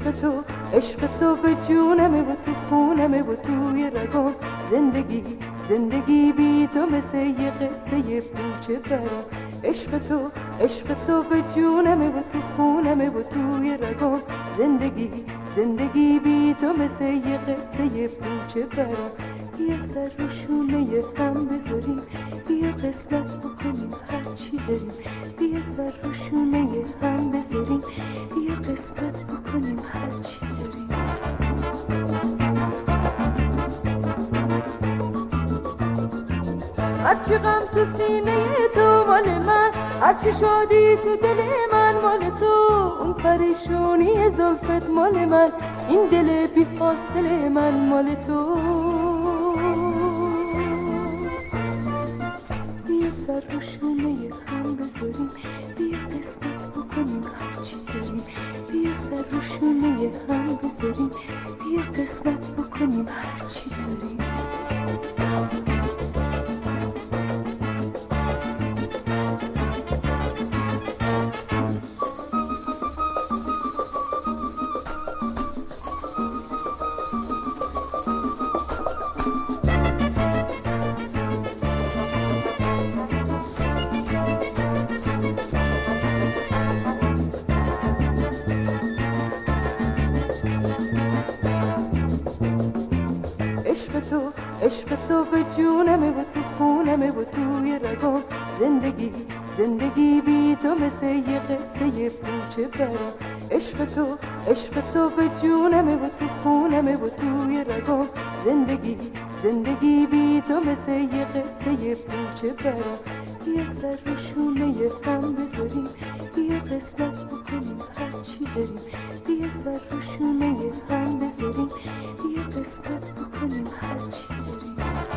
عشق تو به جونمه و تو خونمه و توی رگام. زندگی بی تو مثل یه قصه پوچه برام. عشق تو به جونمه و تو خونمه و توی رگام. زندگی بی تو مثل یه قصه پوچه برام. یه سر رو شونه هم بذاریم، یه قسمت بکنیم هرچی داریم. یه سر رو شونه هم بذاریم، یه قسمت بکنیم هرچی داریم. هرچی غم تو سینه تو مال من، هرچی شادی تو دل من مال تو. اون پریشونی زلفت مال من، این دل بی حاصل من مال تو. یه سر رو شونه هم بذاریم، یه قسمت بکنیم هرچی داریم. یه سر رو شونه هم بذاریم، یه قسمت بکنیم هرچی داریم. عشق تو به جونمه و تو خونمه و توی رگام. زندگی بی تو مثل یه قصه پوچه برام. عشق تو به جونمه و تو خونمه و توی رگام. زندگی بی تو مثل یه قصه پوچه برام. یه سر رو شونه هم بذاریم، یه قسمت بکنیم هرچی داریم. یه سر رو شونه هم بذاریم، یه قسمت بکنیم هرچی داریم.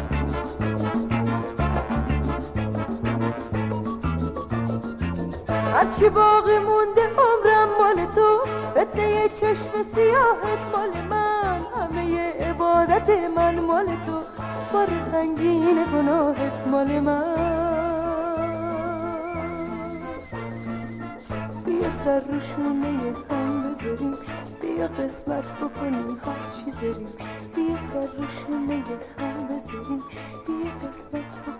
هرچی باقی مونده عمرم مال تو، فتنه چشم سیاهت مال من. همه عبادت من مال تو، بار سنگین گناهت مال من. یه سر رو شونه هم بذاریم، یه قسمت بکنیم هرچی داریم. یه سر رو شونه هم بذاریم، یه قسمت بکنیم.